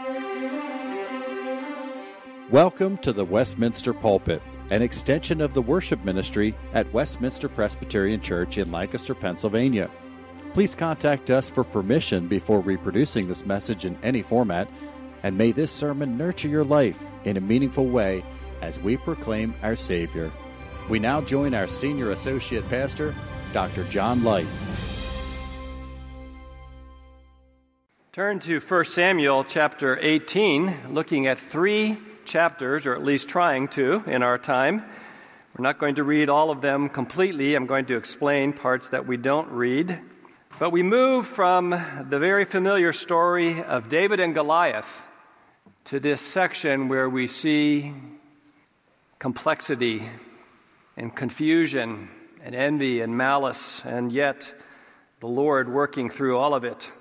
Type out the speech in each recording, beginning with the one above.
Welcome to the Westminster Pulpit, an extension of the worship ministry at Westminster Presbyterian Church in Lancaster, Pennsylvania. Please contact us for permission before reproducing this message in any format, and may this sermon nurture your life in a meaningful way as we proclaim our Savior. We now join our Senior Associate Pastor, Dr. John Light. Turn to 1 Samuel chapter 18, looking at 3 chapters, or at least trying to, in our time. We're not going to read all of them completely. I'm going to explain parts that we don't read. But we move from the very familiar story of David and Goliath to this section where we see complexity and confusion and envy and malice, and yet the Lord working through all of it.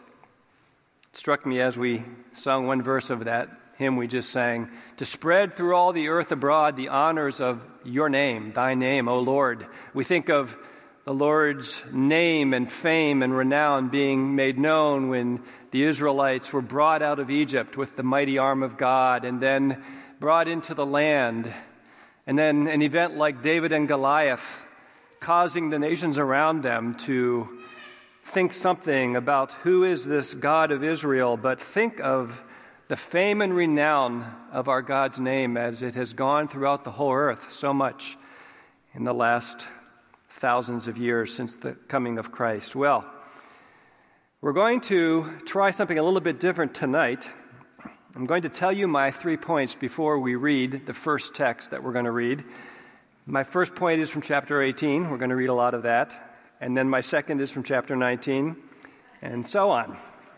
It struck me as we sung one verse of that hymn we just sang, to spread through all the earth abroad the honors of your name, thy name, O Lord. We think of the Lord's name and fame and renown being made known when the Israelites were brought out of Egypt with the mighty arm of God and then brought into the land. And then an event like David and Goliath causing the nations around them to think something about who is this God of Israel, but think of the fame and renown of our God's name as it has gone throughout the whole earth so much in the last thousands of years since the coming of Christ. Well, we're going to try something a little bit different tonight. I'm going to tell you my 3 points before we read the first text that we're going to read. My first point is from chapter 18. We're going to read a lot of that. And then my second is from chapter 19, and so on.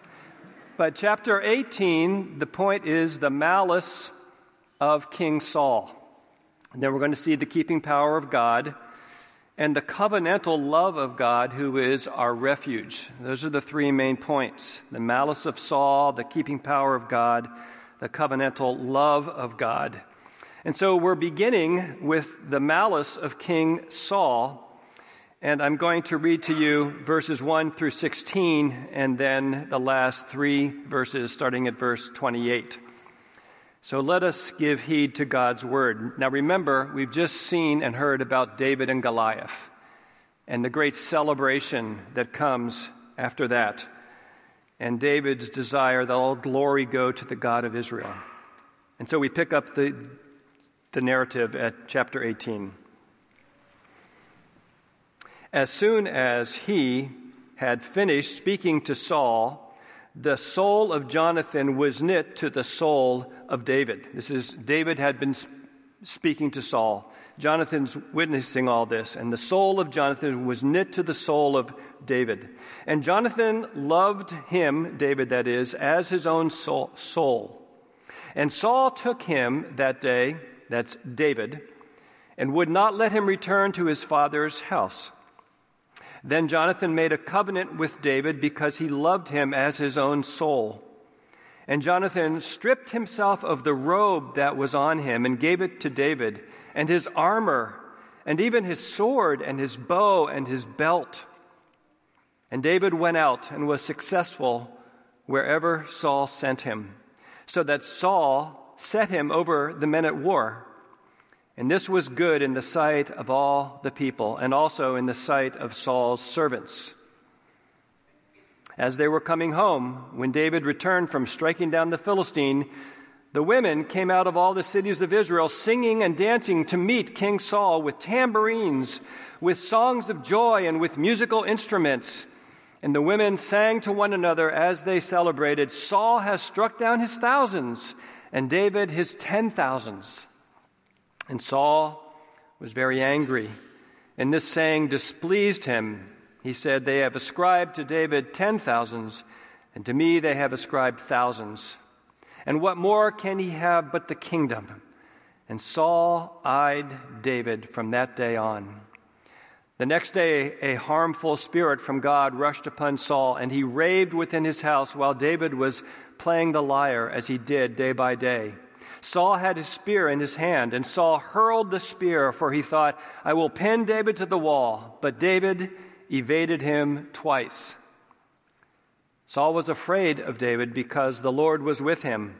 But chapter 18, the point is the malice of King Saul. And then we're going to see the keeping power of God and the covenantal love of God, who is our refuge. Those are the 3 main points. The malice of Saul, the keeping power of God, the covenantal love of God. And so we're beginning with the malice of King Saul. And I'm going to read to you verses 1 through 16, and then the last 3 verses starting at verse 28. So let us give heed to God's word. Now remember, we've just seen and heard about David and Goliath, and the great celebration that comes after that, and David's desire that all glory go to the God of Israel. And so we pick up the narrative at chapter 18. As soon as he had finished speaking to Saul, the soul of Jonathan was knit to the soul of David. This is, David had been speaking to Saul. Jonathan's witnessing all this, and the soul of Jonathan was knit to the soul of David. And Jonathan loved him, David that is, as his own soul. And Saul took him that day, that's David, and would not let him return to his father's house. Then Jonathan made a covenant with David because he loved him as his own soul. And Jonathan stripped himself of the robe that was on him and gave it to David, and his armor, and even his sword, and his bow, and his belt. And David went out and was successful wherever Saul sent him, so that Saul set him over the men at war. And this was good in the sight of all the people, and also in the sight of Saul's servants. As they were coming home, when David returned from striking down the Philistine, the women came out of all the cities of Israel singing and dancing to meet King Saul with tambourines, with songs of joy, and with musical instruments. And the women sang to one another as they celebrated, Saul has struck down his thousands, and David his 10,000s. And Saul was very angry, and this saying displeased him. He said, they have ascribed to David 10,000s, and to me they have ascribed thousands. And what more can he have but the kingdom? And Saul eyed David from that day on. The next day, a harmful spirit from God rushed upon Saul, and he raved within his house while David was playing the lyre, as he did day by day. Saul had his spear in his hand, and Saul hurled the spear, for he thought, I will pin David to the wall. But David evaded him twice. Saul was afraid of David because the Lord was with him,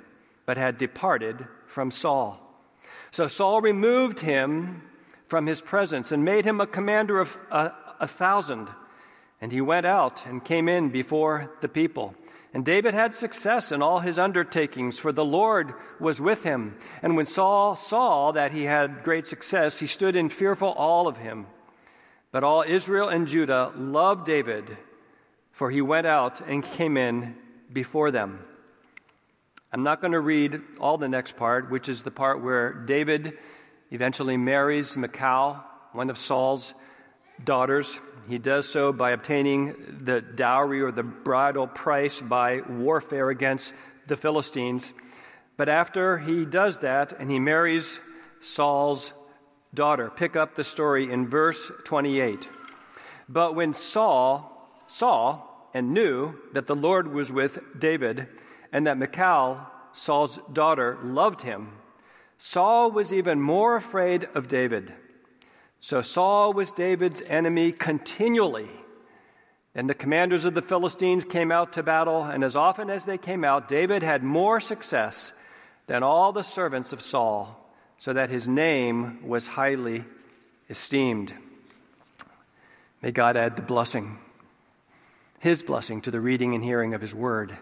but had departed from Saul. So Saul removed him from his presence and made him a commander of 1,000. And he went out and came in before the people. And David had success in all his undertakings, for the Lord was with him. And when Saul saw that he had great success, he stood in fearful awe of him. But all Israel and Judah loved David, for he went out and came in before them. I'm not going to read all the next part, which is the part where David eventually marries Michal, one of Saul's daughters. He does so by obtaining the dowry or the bridal price by warfare against the Philistines. But after he does that and he marries Saul's daughter, pick up the story in verse 28. But when Saul saw and knew that the Lord was with David and that Michal, Saul's daughter, loved him, Saul was even more afraid of David. So Saul was David's enemy continually. And the commanders of the Philistines came out to battle, and as often as they came out, David had more success than all the servants of Saul, so that his name was highly esteemed. May God add the blessing, his blessing, to the reading and hearing of his word.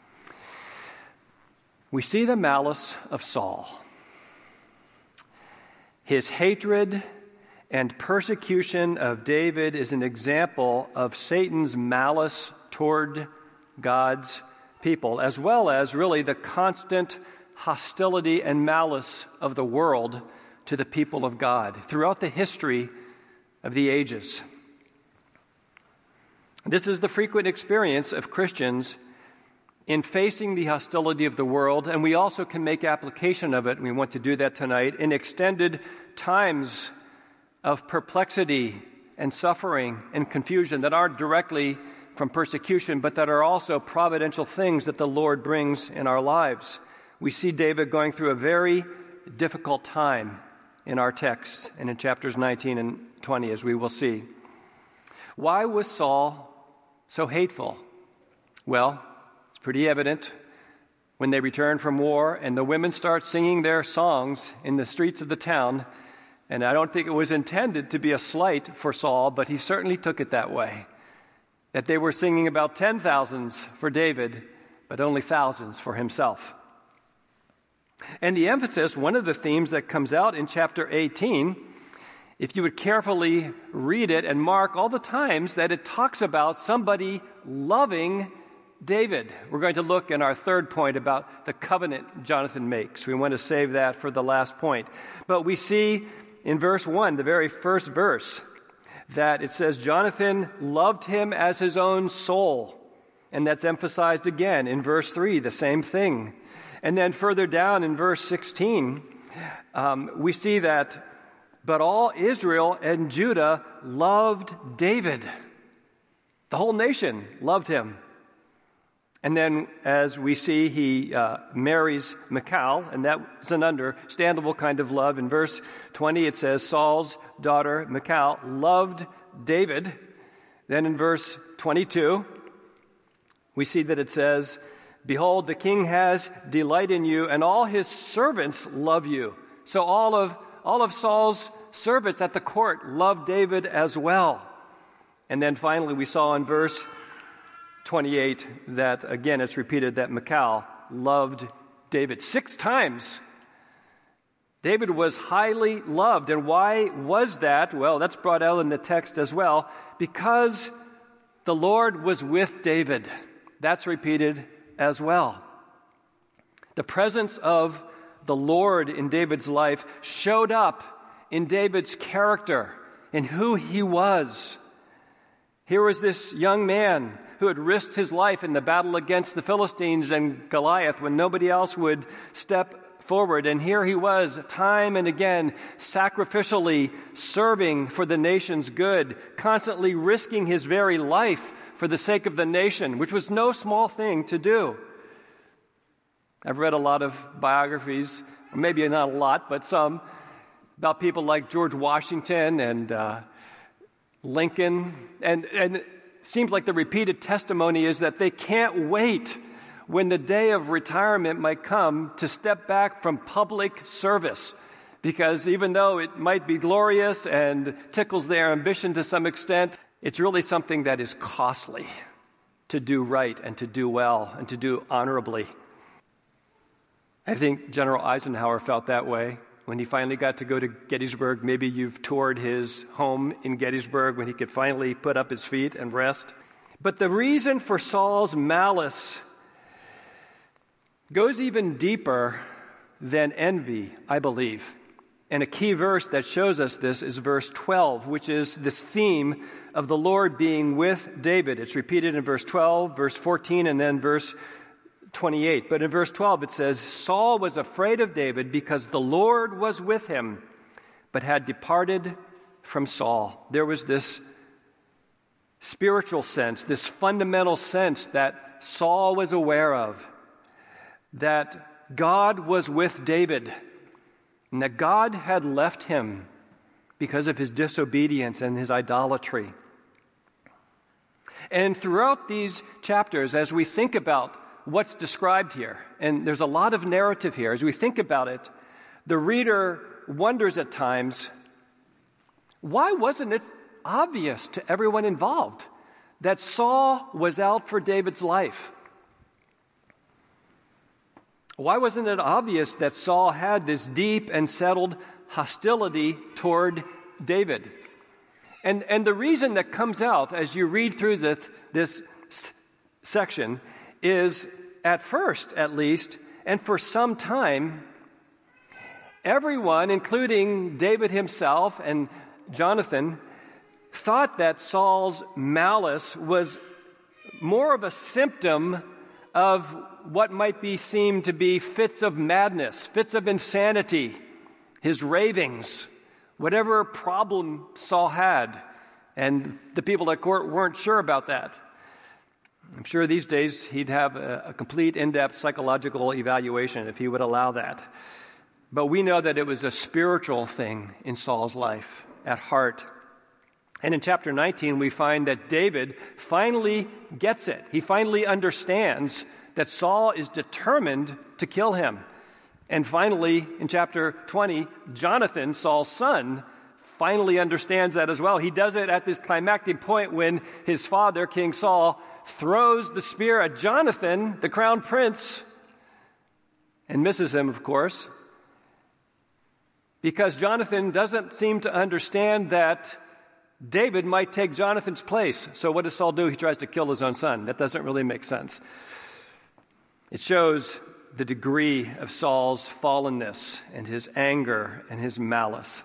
We see the malice of Saul. His hatred and persecution of David is an example of Satan's malice toward God's people, as well as really the constant hostility and malice of the world to the people of God throughout the history of the ages. This is the frequent experience of Christians in facing the hostility of the world, and we also can make application of it, and we want to do that tonight, in extended times of perplexity and suffering and confusion that aren't directly from persecution, but that are also providential things that the Lord brings in our lives. We see David going through a very difficult time in our text and in chapters 19 and 20, as we will see. Why was Saul so hateful? Well, it's pretty evident when they return from war and the women start singing their songs in the streets of the town. And I don't think it was intended to be a slight for Saul, but he certainly took it that way. That they were singing about 10,000s for David, but only thousands for himself. And the emphasis, one of the themes that comes out in chapter 18, if you would carefully read it and mark all the times that it talks about somebody loving David. We're going to look in our third point about the covenant Jonathan makes. We want to save that for the last point. But we see in verse 1, the very first verse, that it says Jonathan loved him as his own soul. And that's emphasized again in verse 3, the same thing. And then further down in verse 16, we see that, but all Israel and Judah loved David. The whole nation loved him. And then, as we see, he marries Michal, and that's an understandable kind of love. In verse 20, it says, Saul's daughter, Michal, loved David. Then in verse 22, we see that it says, behold, the king has delight in you, and all his servants love you. So all of Saul's servants at the court loved David as well. And then finally, we saw in verse 28 that, again, it's repeated that Michal loved David 6 times. David was highly loved. And why was that? Well, that's brought out in the text as well. Because the Lord was with David. That's repeated as well. The presence of the Lord in David's life showed up in David's character, in who he was. Here was this young man who had risked his life in the battle against the Philistines and Goliath when nobody else would step forward. And here he was, time and again, sacrificially serving for the nation's good, constantly risking his very life for the sake of the nation, which was no small thing to do. I've read a lot of biographies, or maybe not a lot, but some, about people like George Washington and Lincoln, and it seems like the repeated testimony is that they can't wait when the day of retirement might come, to step back from public service. Because even though it might be glorious and tickles their ambition to some extent, it's really something that is costly to do right and to do well and to do honorably. I think General Eisenhower felt that way when he finally got to go to Gettysburg. Maybe you've toured his home in Gettysburg when he could finally put up his feet and rest. But the reason for Saul's malice goes even deeper than envy, I believe. And a key verse that shows us this is verse 12, which is this theme of the Lord being with David. It's repeated in verse 12, verse 14, and then verse 28. But in verse 12 it says, Saul was afraid of David because the Lord was with him, but had departed from Saul. There was this spiritual sense, this fundamental sense that Saul was aware of, that God was with David, and that God had left him because of his disobedience and his idolatry. And throughout these chapters, as we think about what's described here, and there's a lot of narrative here, as we think about it, the reader wonders at times, why wasn't it obvious to everyone involved that Saul was out for David's life? Why wasn't it obvious that Saul had this deep and settled hostility toward David? And the reason that comes out as you read through this section is, at first at least, and for some time, everyone, including David himself and Jonathan, thought that Saul's malice was more of a symptom of what might be seen to be fits of madness, fits of insanity, his ravings, whatever problem Saul had. And the people at court weren't sure about that. I'm sure these days he'd have a complete in-depth psychological evaluation if he would allow that. But we know that it was a spiritual thing in Saul's life at heart. And in chapter 19, we find that David finally gets it. He finally understands that Saul is determined to kill him. And finally, in chapter 20, Jonathan, Saul's son, finally understands that as well. He does it at this climactic point when his father, King Saul, throws the spear at Jonathan, the crown prince, and misses him, of course, because Jonathan doesn't seem to understand that David might take Jonathan's place. So what does Saul do? He tries to kill his own son. That doesn't really make sense. It shows the degree of Saul's fallenness and his anger and his malice.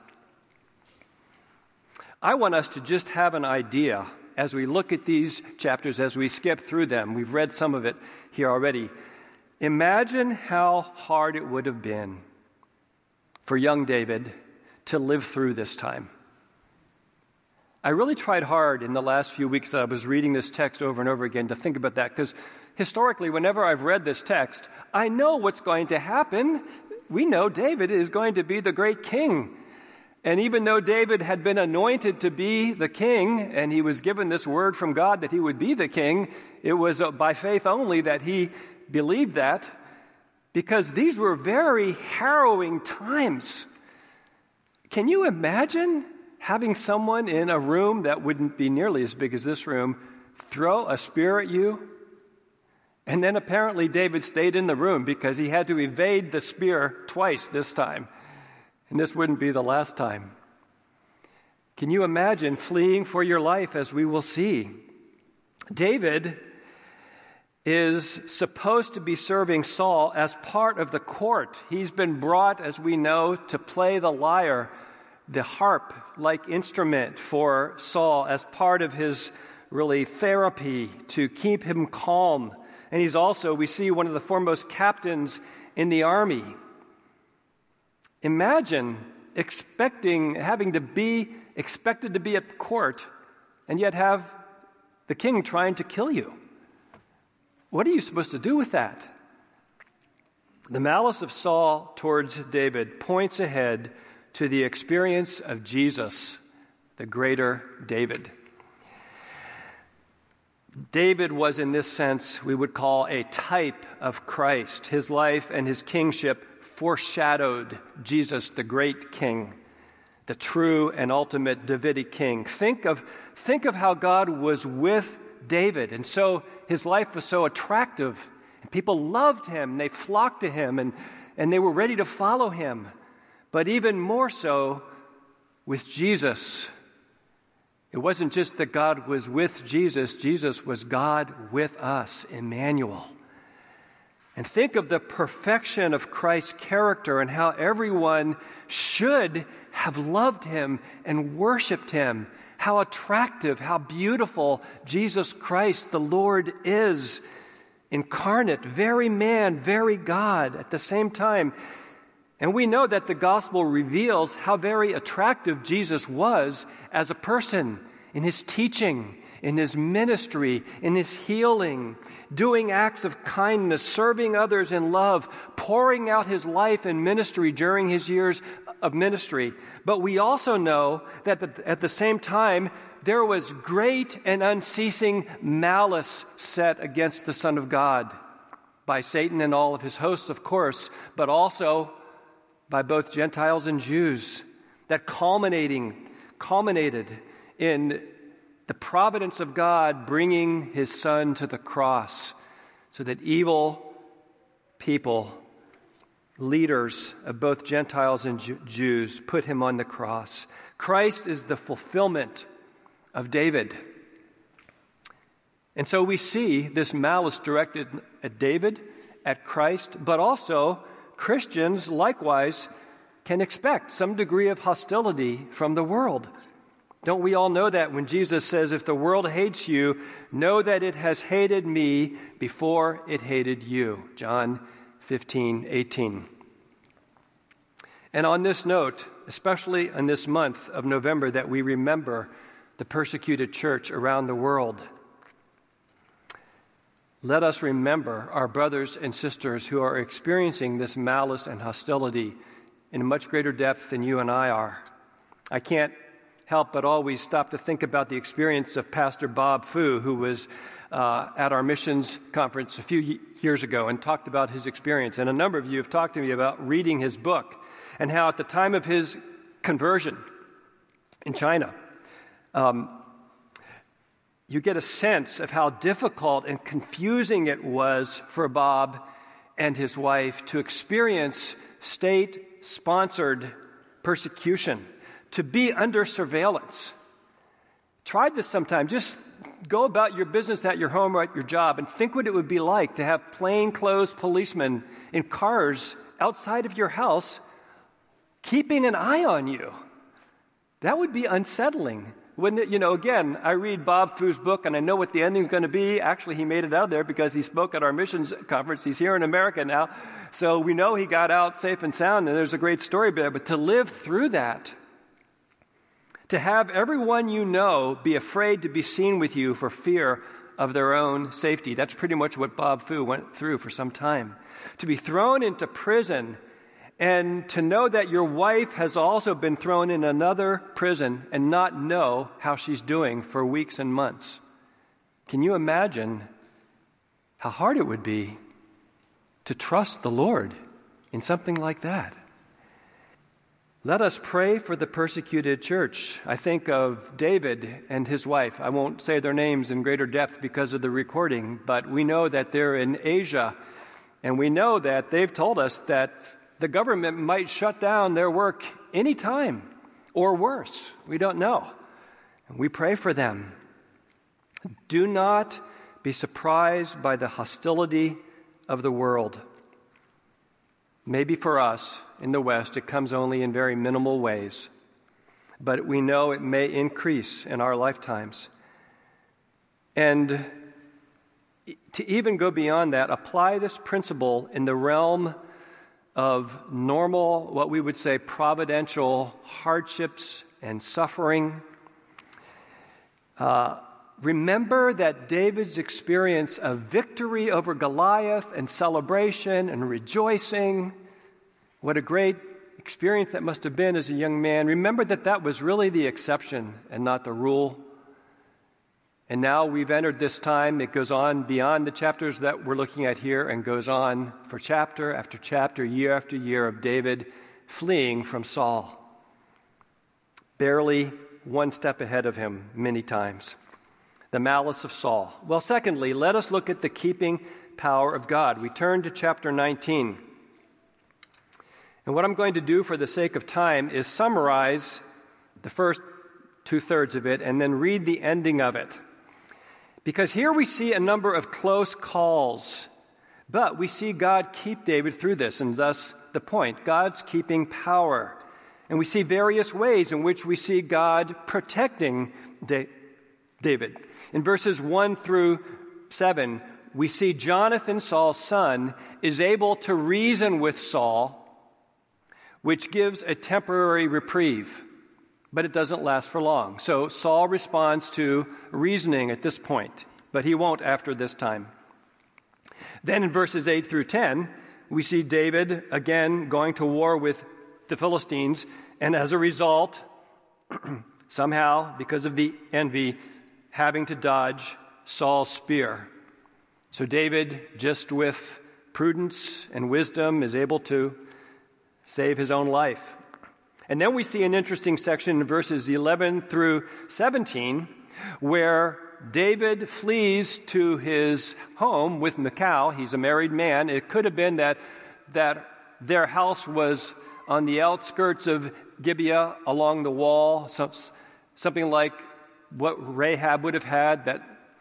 I want us to just have an idea as we look at these chapters, as we skip through them. We've read some of it here already. Imagine how hard it would have been for young David to live through this time. I really tried hard in the last few weeks that I was reading this text over and over again to think about that, because historically, whenever I've read this text, I know what's going to happen. We know David is going to be the great king. And even though David had been anointed to be the king, and he was given this word from God that he would be the king, it was by faith only that he believed that, because these were very harrowing times. Can you imagine having someone in a room that wouldn't be nearly as big as this room throw a spear at you? And then apparently David stayed in the room because he had to evade the spear twice this time. And this wouldn't be the last time. Can you imagine fleeing for your life, as we will see? David is supposed to be serving Saul as part of the court. He's been brought, as we know, to play the lyre, the harp-like instrument for Saul as part of his really therapy to keep him calm. And he's also, we see, one of the foremost captains in the army. Imagine having to be expected to be at court and yet have the king trying to kill you. What are you supposed to do with that? The malice of Saul towards David points ahead to the experience of Jesus, the greater David. David was, in this sense, we would call a type of Christ. His life and his kingship foreshadowed Jesus, the great king, the true and ultimate Davidic king. Think of how God was with David, and so his life was so attractive. And people loved him, they flocked to him, and they were ready to follow him. But even more so with Jesus. It wasn't just that God was with Jesus, Jesus was God with us, Emmanuel. And think of the perfection of Christ's character and how everyone should have loved him and worshiped him. How attractive, how beautiful Jesus Christ, the Lord, is. Incarnate, very man, very God at the same time. And we know that the gospel reveals how very attractive Jesus was as a person in his teaching, in his ministry, in his healing, doing acts of kindness, serving others in love, pouring out his life and ministry during his years of ministry. But we also know that at the same time, there was great and unceasing malice set against the Son of God by Satan and all of his hosts, of course, but also by both Gentiles and Jews, that culminated in the providence of God bringing his Son to the cross so that evil people, leaders of both Gentiles and Jews, put him on the cross. Christ is the fulfillment of David. And so we see this malice directed at David, at Christ, but also Christians likewise can expect some degree of hostility from the world. Don't we all know that when Jesus says, if the world hates you, know that it has hated me before it hated you. John 15:18. And on this note, especially in this month of November that we remember the persecuted church around the world, let us remember our brothers and sisters who are experiencing this malice and hostility in a much greater depth than you and I are. I can't help but always stop to think about the experience of Pastor Bob Fu, who was at our missions conference a few years ago and talked about his experience. And a number of you have talked to me about reading his book and how at the time of his conversion in China, you get a sense of how difficult and confusing it was for Bob and his wife to experience state-sponsored persecution, to be under surveillance. Try this sometime. Just go about your business at your home or at your job and think what it would be like to have plainclothes policemen in cars outside of your house keeping an eye on you. That would be unsettling. Wouldn't it? Again, I read Bob Fu's book and I know what the ending's going to be. Actually, he made it out there because he spoke at our missions conference. He's here in America now. So we know he got out safe and sound, and there's a great story there. But to live through that, to have everyone you know be afraid to be seen with you for fear of their own safety. That's pretty much what Bob Fu went through for some time. To be thrown into prison and to know that your wife has also been thrown in another prison and not know how she's doing for weeks and months. Can you imagine how hard it would be to trust the Lord in something like that? Let us pray for the persecuted church. I think of David and his wife. I won't say their names in greater depth because of the recording, but we know that they're in Asia, and we know that they've told us that the government might shut down their work anytime, or worse. We don't know. And we pray for them. Do not be surprised by the hostility of the world. Maybe for us in the West, it comes only in very minimal ways, but we know it may increase in our lifetimes. And to even go beyond that, apply this principle in the realm of normal, what we would say, providential hardships and suffering. Remember that David's experience of victory over Goliath and celebration and rejoicing, what a great experience that must have been as a young man. Remember that that was really the exception and not the rule. And now we've entered this time. It goes on beyond the chapters that we're looking at here and goes on for chapter after chapter, year after year of David fleeing from Saul. Barely one step ahead of him many times. The malice of Saul. Well, secondly, let us look at the keeping power of God. We turn to chapter 19. And what I'm going to do for the sake of time is summarize the first 2/3 of it and then read the ending of it. Because here we see a number of close calls, but we see God keep David through this, and thus the point, God's keeping power. And we see various ways in which we see God protecting David. In verses 1 through 7, we see Jonathan, Saul's son, is able to reason with Saul, which gives a temporary reprieve, but it doesn't last for long. So Saul responds to reasoning at this point, but he won't after this time. Then in verses 8 through 10, we see David again going to war with the Philistines, and as a result, somehow, because of the envy, having to dodge Saul's spear. So David, just with prudence and wisdom, is able to save his own life. And then we see an interesting section in verses 11 through 17 where David flees to his home with Michal. He's a married man. It could have been that their house was on the outskirts of Gibeah along the wall, something like what Rahab would have had, that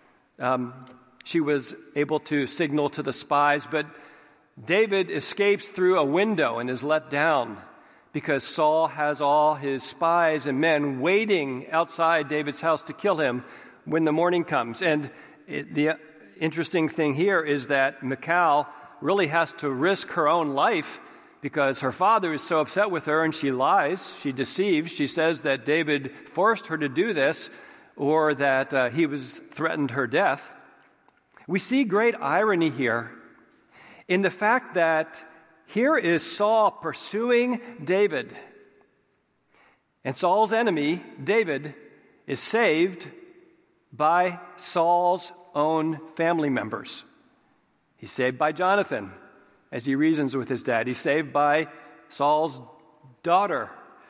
she was able to signal to the spies. But David escapes through a window and is let down because Saul has all his spies and men waiting outside David's house to kill him when the morning comes. And the interesting thing here is that Michal really has to risk her own life because her father is so upset with her, and she lies, she deceives. She says that David forced her to do this, or that he threatened her death. We see great irony here in the fact that here is Saul pursuing David, and Saul's enemy, David, is saved by Saul's own family members. He's saved by Jonathan as he reasons with his dad. He's saved by Saul's daughter.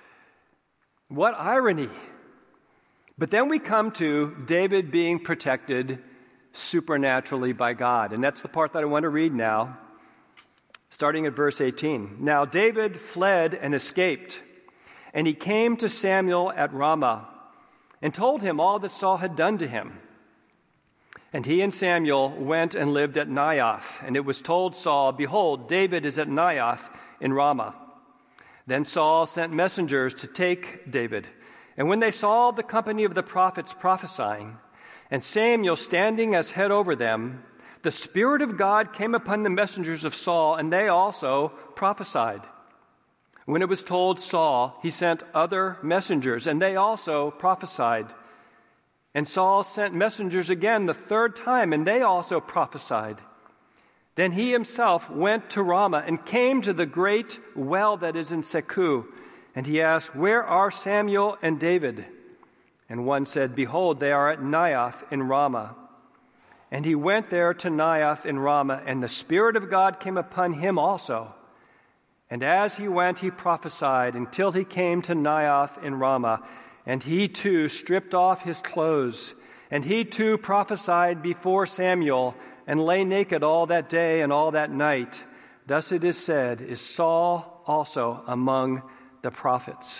What irony! But then we come to David being protected supernaturally by God. And that's the part that I want to read now, starting at verse 18. Now David fled and escaped, and he came to Samuel at Ramah and told him all that Saul had done to him. And he and Samuel went and lived at Naioth. And it was told Saul, behold, David is at Naioth in Ramah. Then Saul sent messengers to take David. And when they saw the company of the prophets prophesying, and Samuel standing as head over them, the Spirit of God came upon the messengers of Saul, and they also prophesied. When it was told Saul, he sent other messengers, and they also prophesied. And Saul sent messengers again the third time, and they also prophesied. Then he himself went to Ramah and came to the great well that is in Seku. And he asked, where are Samuel and David? And one said, behold, they are at Naioth in Ramah. And he went there to Naioth in Ramah, and the Spirit of God came upon him also. And as he went, he prophesied until he came to Naioth in Ramah. And he too stripped off his clothes. And he too prophesied before Samuel, and lay naked all that day and all that night. Thus it is said, is Saul also among the prophets?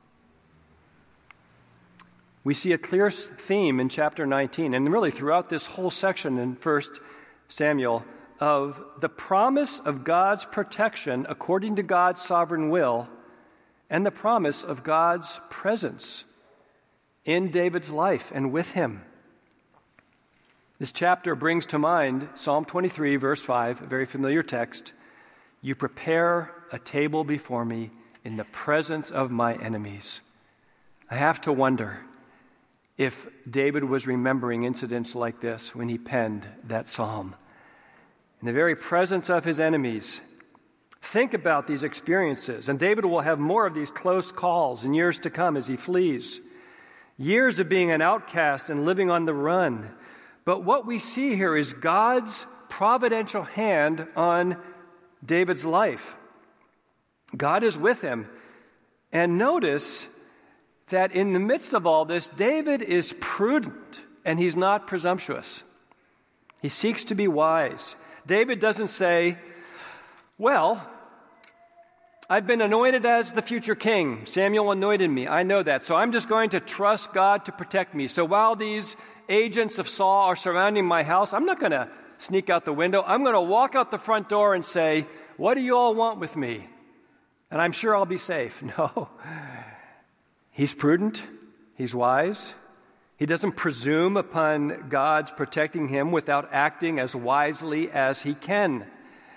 We see a clear theme in chapter 19, and really throughout this whole section in 1 Samuel, of the promise of God's protection according to God's sovereign will, and the promise of God's presence in David's life and with him. This chapter brings to mind Psalm 23, verse 5, a very familiar text. You prepare a table before me in the presence of my enemies. I have to wonder if David was remembering incidents like this when he penned that psalm. In the very presence of his enemies, think about these experiences. And David will have more of these close calls in years to come as he flees. years of being an outcast and living on the run. But what we see here is God's providential hand on David's life. God is with him. And notice that in the midst of all this, David is prudent and he's not presumptuous. He seeks to be wise. David doesn't say, well, I've been anointed as the future king. Samuel anointed me. I know that. So I'm just going to trust God to protect me. So while these agents of Saul are surrounding my house, I'm not going to sneak out the window. I'm going to walk out the front door and say, what do you all want with me? And I'm sure I'll be safe. No. He's prudent. He's wise. He doesn't presume upon God's protecting him without acting as wisely as he can.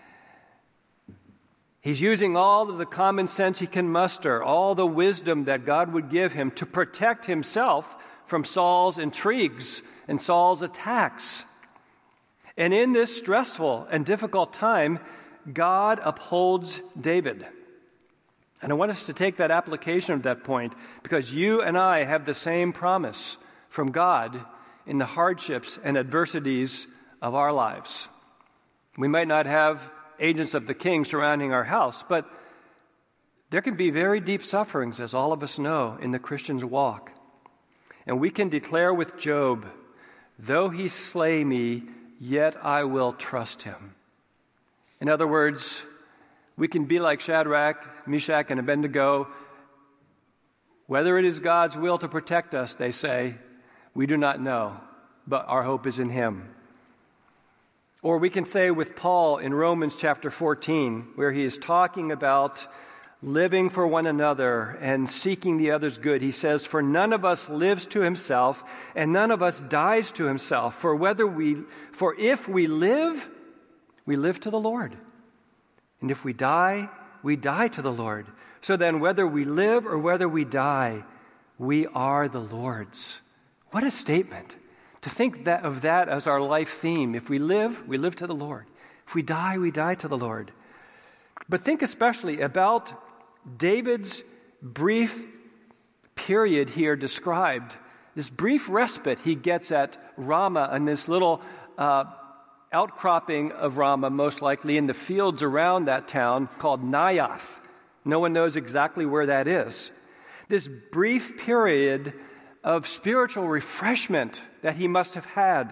He's using all of the common sense he can muster, all the wisdom that God would give him to protect himself from Saul's intrigues and Saul's attacks. And in this stressful and difficult time, God upholds David. And I want us to take that application of that point because you and I have the same promise from God in the hardships and adversities of our lives. We might not have agents of the king surrounding our house, but there can be very deep sufferings, as all of us know, in the Christian's walk. And we can declare with Job, though he slay me, yet I will trust him. In other words, we can be like Shadrach, Meshach, and Abednego. Whether it is God's will to protect us, they say, we do not know, but our hope is in him. Or we can say with Paul in Romans chapter 14, where he is talking about living for one another and seeking the other's good. He says, for none of us lives to himself, and none of us dies to himself. For if we live, we live to the Lord. And if we die to the Lord. So then, whether we live or whether we die, we are the Lord's. What a statement. To think of that as our life theme. If we live to the Lord. If we die to the Lord. But think especially about David's brief period here described. This brief respite he gets at Ramah and this little outcropping of Ramah, most likely in the fields around that town called Naioth. No one knows exactly where that is. This brief period of spiritual refreshment that he must have had.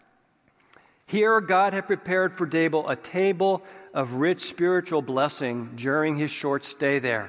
Here, God had prepared for David a table of rich spiritual blessing during his short stay there.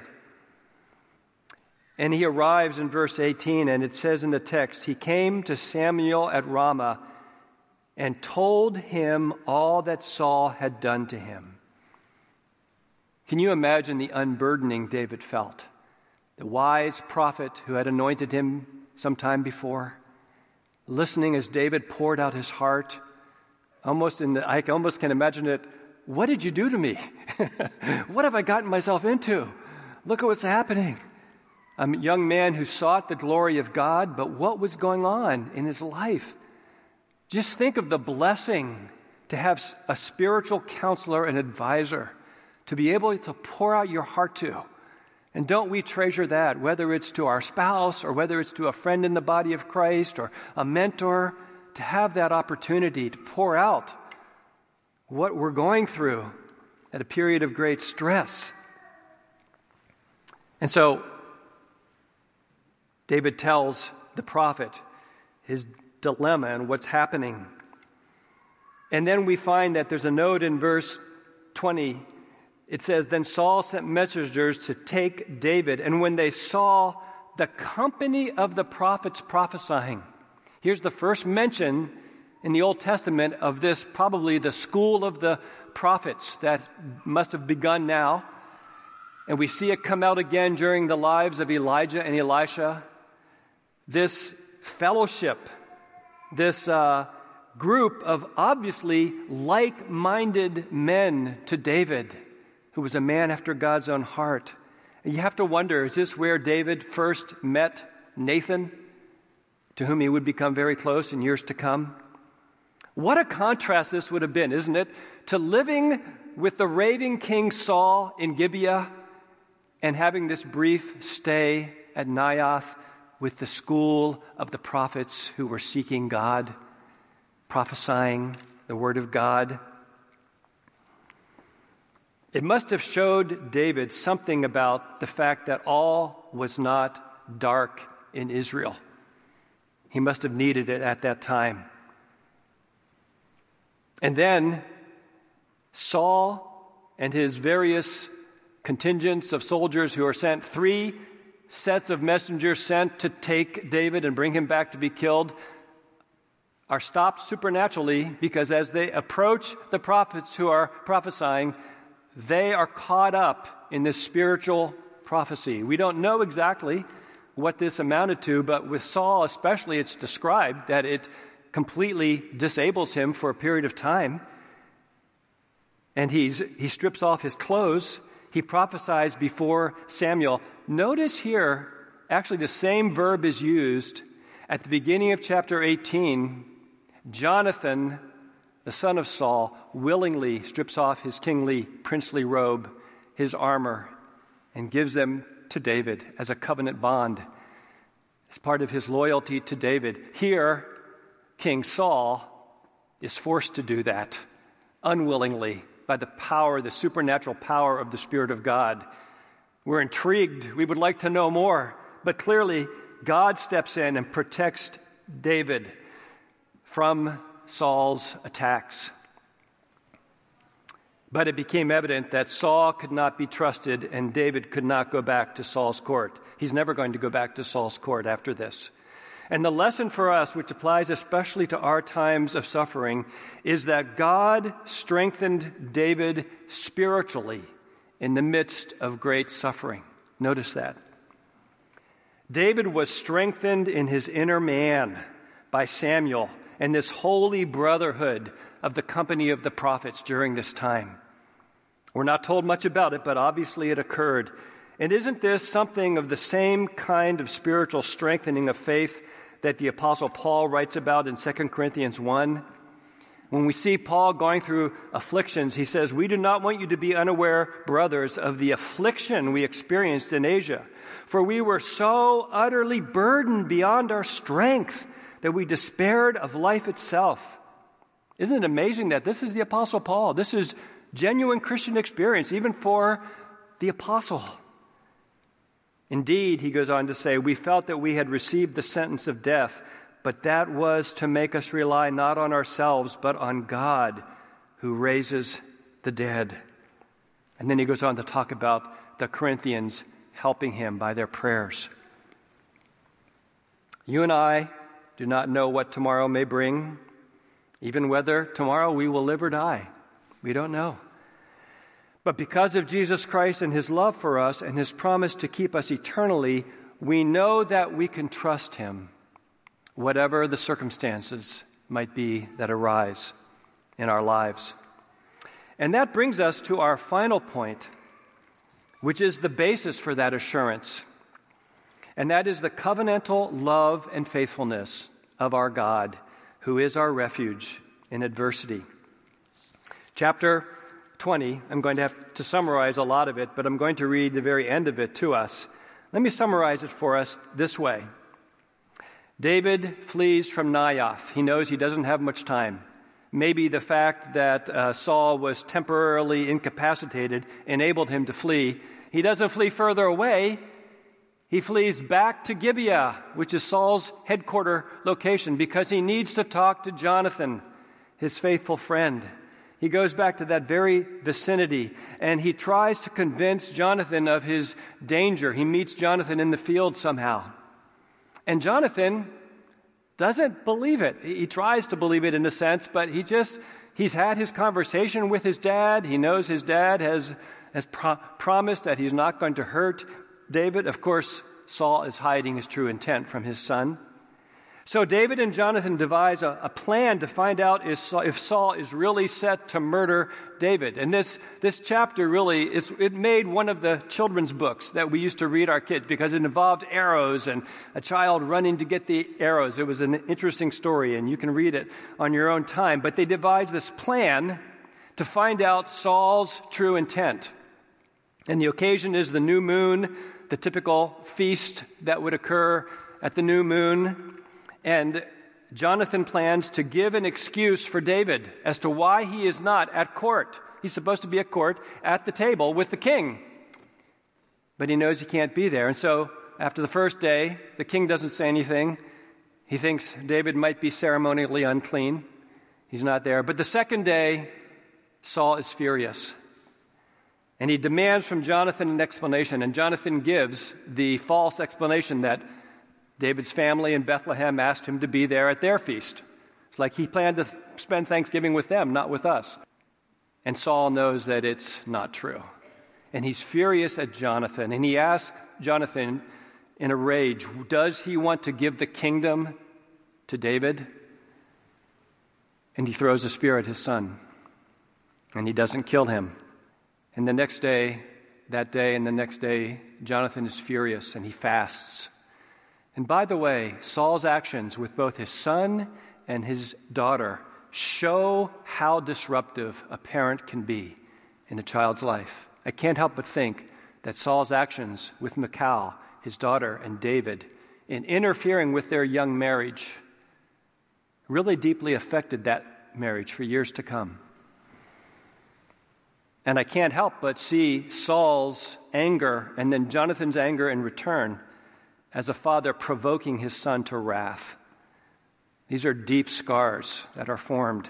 And he arrives in verse 18, and it says in the text, he came to Samuel at Ramah and told him all that Saul had done to him. Can you imagine the unburdening David felt? The wise prophet who had anointed him some time before, listening as David poured out his heart, I almost can imagine it. What did you do to me? What have I gotten myself into? Look at what's happening. I'm a young man who sought the glory of God, but what was going on in his life? Just think of the blessing to have a spiritual counselor and advisor, to be able to pour out your heart to. And don't we treasure that, whether it's to our spouse or whether it's to a friend in the body of Christ or a mentor, to have that opportunity to pour out what we're going through at a period of great stress. And so David tells the prophet his dilemma and what's happening. And then we find that there's a note in verse 20. It says, then Saul sent messengers to take David, and when they saw the company of the prophets prophesying, here's the first mention in the Old Testament of this, probably the school of the prophets that must have begun now. And we see it come out again during the lives of Elijah and Elisha. This fellowship, this group of obviously like-minded men to David, who was a man after God's own heart. And you have to wonder, is this where David first met Nathan, to whom he would become very close in years to come? What a contrast this would have been, isn't it? To living with the raving King Saul in Gibeah and having this brief stay at Naioth with the school of the prophets who were seeking God, prophesying the word of God. It must have showed David something about the fact that all was not dark in Israel. He must have needed it at that time. And then Saul and his various contingents of soldiers who are sent, 3 sets of messengers sent to take David and bring him back to be killed, are stopped supernaturally because as they approach the prophets who are prophesying, they are caught up in this spiritual prophecy. We don't know exactly what this amounted to, but with Saul especially, it's described that it completely disables him for a period of time. And he strips off his clothes. He prophesies before Samuel. Notice here, actually the same verb is used at the beginning of chapter 18. Jonathan, the son of Saul, willingly strips off his kingly, princely robe, his armor, and gives them to David as a covenant bond, as part of his loyalty to David. Here, King Saul is forced to do that unwillingly by the power, the supernatural power of the Spirit of God. We're intrigued. We would like to know more. But clearly, God steps in and protects David from Saul's attacks. But it became evident that Saul could not be trusted and David could not go back to Saul's court. He's never going to go back to Saul's court after this. And the lesson for us, which applies especially to our times of suffering, is that God strengthened David spiritually in the midst of great suffering. Notice that. David was strengthened in his inner man by Samuel and this holy brotherhood of the company of the prophets during this time. We're not told much about it, but obviously it occurred. And isn't this something of the same kind of spiritual strengthening of faith that the Apostle Paul writes about in 2 Corinthians 1? When we see Paul going through afflictions, he says, "We do not want you to be unaware, brothers, of the affliction we experienced in Asia. For we were so utterly burdened beyond our strength that we despaired of life itself." Isn't it amazing that this is the Apostle Paul? This is genuine Christian experience, even for the Apostle. Indeed, he goes on to say, "We felt that we had received the sentence of death, but that was to make us rely not on ourselves, but on God, who raises the dead." And then he goes on to talk about the Corinthians helping him by their prayers. You and I do not know what tomorrow may bring, even whether tomorrow we will live or die. We don't know. But because of Jesus Christ and his love for us and his promise to keep us eternally, we know that we can trust him, whatever the circumstances might be that arise in our lives. And that brings us to our final point, which is the basis for that assurance. And that is the covenantal love and faithfulness of our God, who is our refuge in adversity. Chapter 20, I'm going to have to summarize a lot of it, but I'm going to read the very end of it to us. Let me summarize it for us this way. David flees from Naioth. He knows he doesn't have much time. Maybe the fact that Saul was temporarily incapacitated enabled him to flee. He doesn't flee further away. He flees back to Gibeah, which is Saul's headquarter location, because he needs to talk to Jonathan, his faithful friend. He goes back to that very vicinity, and he tries to convince Jonathan of his danger. He meets Jonathan in the field somehow. And Jonathan doesn't believe it. He tries to believe it in a sense, but he's had his conversation with his dad. He knows his dad has promised that he's not going to hurt David. Of course, Saul is hiding his true intent from his son. So David and Jonathan devise a plan to find out if Saul is really set to murder David. And this chapter really, it made one of the children's books that we used to read our kids, because it involved arrows and a child running to get the arrows. It was an interesting story, and you can read it on your own time. But they devised this plan to find out Saul's true intent. And the occasion is the new moon, the typical feast that would occur at the new moon, and Jonathan plans to give an excuse for David as to why he is not at court. He's supposed to be at court at the table with the king. But he knows he can't be there. And so after the first day, the king doesn't say anything. He thinks David might be ceremonially unclean. He's not there. But the second day, Saul is furious. And he demands from Jonathan an explanation. And Jonathan gives the false explanation that David's family in Bethlehem asked him to be there at their feast. It's like he planned to spend Thanksgiving with them, not with us. And Saul knows that it's not true. And he's furious at Jonathan. And he asks Jonathan in a rage, does he want to give the kingdom to David? And he throws a spear at his son. And he doesn't kill him. And the next day, that day and the next day, Jonathan is furious and he fasts. And by the way, Saul's actions with both his son and his daughter show how disruptive a parent can be in a child's life. I can't help but think that Saul's actions with Michal, his daughter, and David, in interfering with their young marriage, really deeply affected that marriage for years to come. And I can't help but see Saul's anger and then Jonathan's anger in return as a father provoking his son to wrath. These are deep scars that are formed.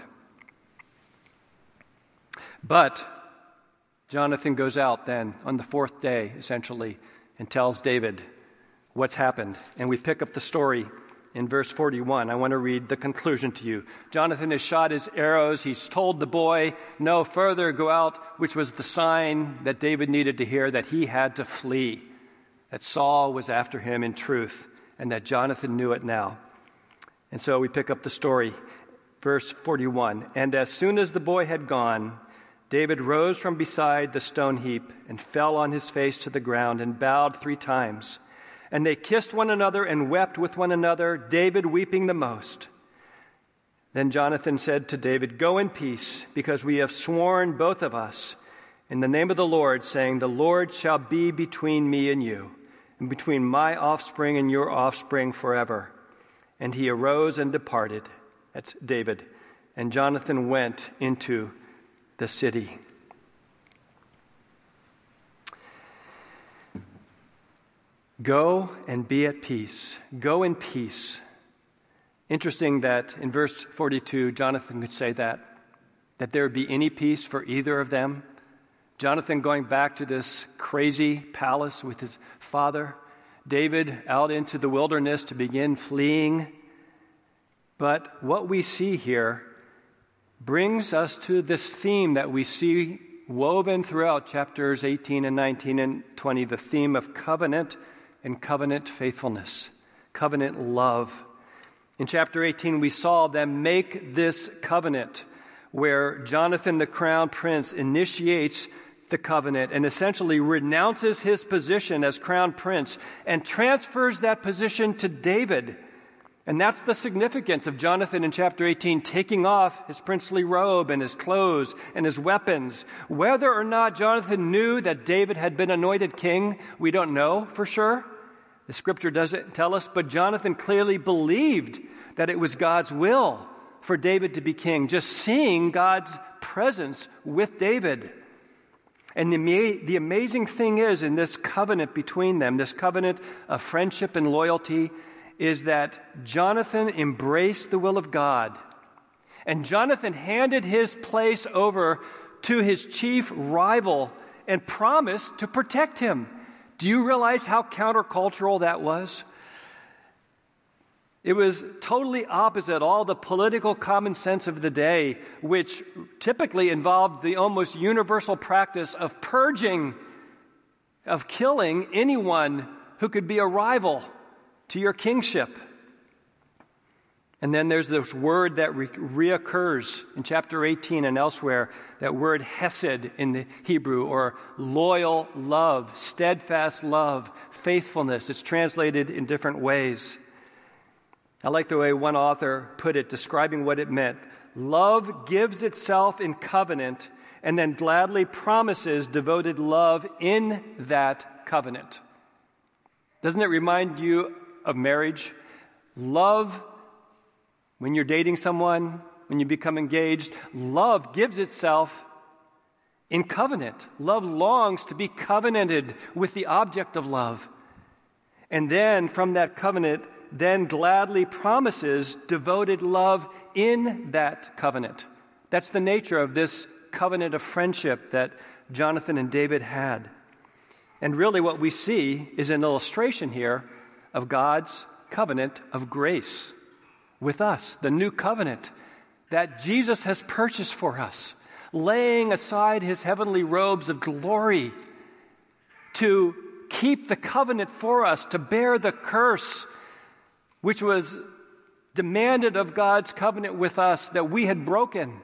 But Jonathan goes out then on the fourth day, essentially, and tells David what's happened. And we pick up the story in verse 41. I want to read the conclusion to you. Jonathan has shot his arrows. He's told the boy, no further, go out, which was the sign that David needed to hear, that he had to flee, that Saul was after him in truth, and that Jonathan knew it now. And so we pick up the story, verse 41. And as soon as the boy had gone, David rose from beside the stone heap and fell on his face to the ground and bowed 3 times. And they kissed one another and wept with one another, David weeping the most. Then Jonathan said to David, go in peace, because we have sworn both of us in the name of the Lord, saying, the Lord shall be between me and you, and between my offspring and your offspring forever. And he arose and departed. That's David. And Jonathan went into the city. Go and be at peace. Go in peace. Interesting that in verse 42, Jonathan could say that there would be any peace for either of them. Jonathan going back to this crazy palace with his father. David out into the wilderness to begin fleeing. But what we see here brings us to this theme that we see woven throughout chapters 18 and 19 and 20, the theme of covenant and covenant faithfulness, covenant love. In chapter 18, we saw them make this covenant where Jonathan, the crown prince, initiates the covenant and essentially renounces his position as crown prince and transfers that position to David. And that's the significance of Jonathan in chapter 18 taking off his princely robe and his clothes and his weapons. Whether or not Jonathan knew that David had been anointed king, we don't know for sure. The scripture doesn't tell us, but Jonathan clearly believed that it was God's will for David to be king, just seeing God's presence with David. And the amazing thing is, in this covenant between them, this covenant of friendship and loyalty, is that Jonathan embraced the will of God. And Jonathan handed his place over to his chief rival and promised to protect him. Do you realize how countercultural that was? It was totally opposite all the political common sense of the day, which typically involved the almost universal practice of purging, of killing anyone who could be a rival to your kingship. And then there's this word that reoccurs in chapter 18 and elsewhere, that word hesed in the Hebrew, or loyal love, steadfast love, faithfulness. It's translated in different ways. I like the way one author put it, describing what it meant. Love gives itself in covenant and then gladly promises devoted love in that covenant. Doesn't it remind you of marriage. Love, when you're dating someone, when you become engaged, love gives itself in covenant. Love longs to be covenanted with the object of love. And then from that covenant, then gladly promises devoted love in that covenant. That's the nature of this covenant of friendship that Jonathan and David had. And really what we see is an illustration here of God's covenant of grace with us, the new covenant that Jesus has purchased for us, laying aside his heavenly robes of glory to keep the covenant for us, to bear the curse which was demanded of God's covenant with us that we had broken.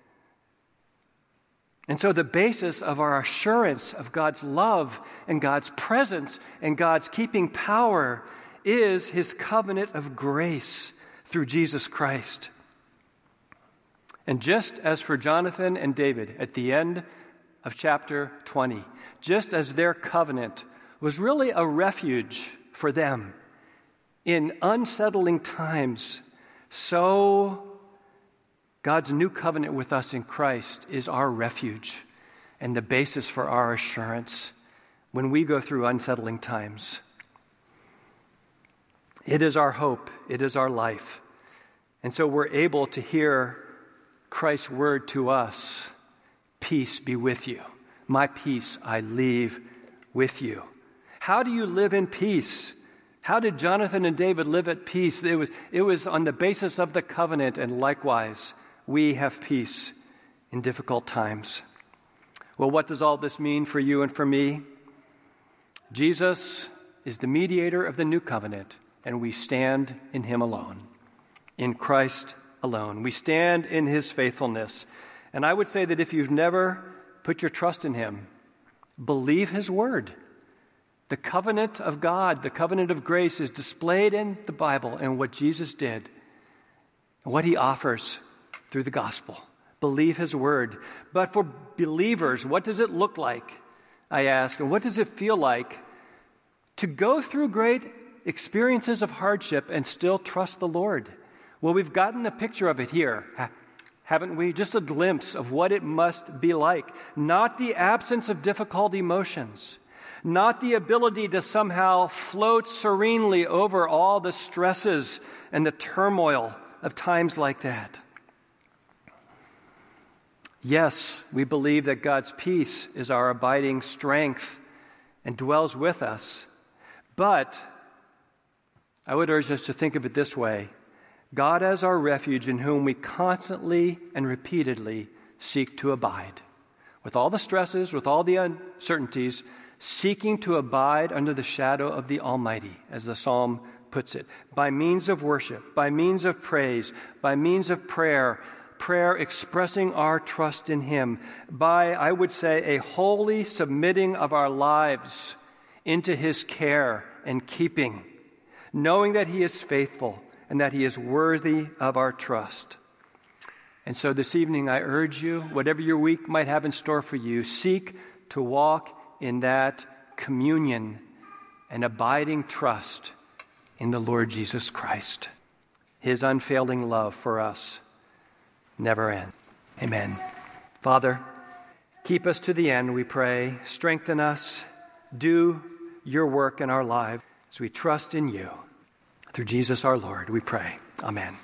And so the basis of our assurance of God's love and God's presence and God's keeping power is his covenant of grace through Jesus Christ. And just as for Jonathan and David at the end of chapter 20, just as their covenant was really a refuge for them in unsettling times, so God's new covenant with us in Christ is our refuge and the basis for our assurance when we go through unsettling times. It is our hope. It is our life. And so we're able to hear Christ's word to us, peace be with you. My peace I leave with you. How do you live in peace? How did Jonathan and David live at peace? It was on the basis of the covenant, and likewise, we have peace in difficult times. Well, what does all this mean for you and for me? Jesus is the mediator of the new covenant, and we stand in him alone, in Christ alone. We stand in his faithfulness. And I would say that if you've never put your trust in him, believe his word. The covenant of God, the covenant of grace is displayed in the Bible and what Jesus did, and what he offers through the gospel. Believe his word. But for believers, what does it look like, I ask, and what does it feel like to go through great experiences of hardship and still trust the Lord? Well, we've gotten a picture of it here, haven't we? Just a glimpse of what it must be like. Not the absence of difficult emotions, not the ability to somehow float serenely over all the stresses and the turmoil of times like that. Yes, we believe that God's peace is our abiding strength and dwells with us. But I would urge us to think of it this way: God as our refuge in whom we constantly and repeatedly seek to abide. With all the stresses, with all the uncertainties, seeking to abide under the shadow of the Almighty, as the psalm puts it, by means of worship, by means of praise, by means of prayer expressing our trust in him, by, I would say, a holy submitting of our lives into his care and keeping, knowing that he is faithful and that he is worthy of our trust. And so this evening I urge you, whatever your week might have in store for you, seek to walk in that communion and abiding trust in the Lord Jesus Christ. His unfailing love for us never ends. Amen. Father, keep us to the end, we pray. Strengthen us. Do your work in our lives as we trust in you. Through Jesus our Lord, we pray. Amen.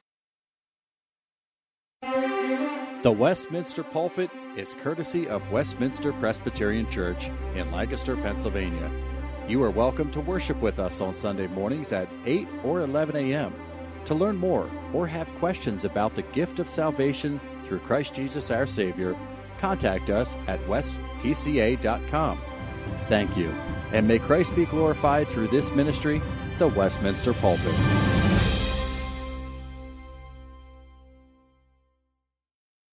The Westminster Pulpit is courtesy of Westminster Presbyterian Church in Lancaster, Pennsylvania. You are welcome to worship with us on Sunday mornings at 8 or 11 a.m. To learn more or have questions about the gift of salvation through Christ Jesus our Savior, contact us at westpca.com. Thank you, and may Christ be glorified through this ministry, the Westminster Pulpit.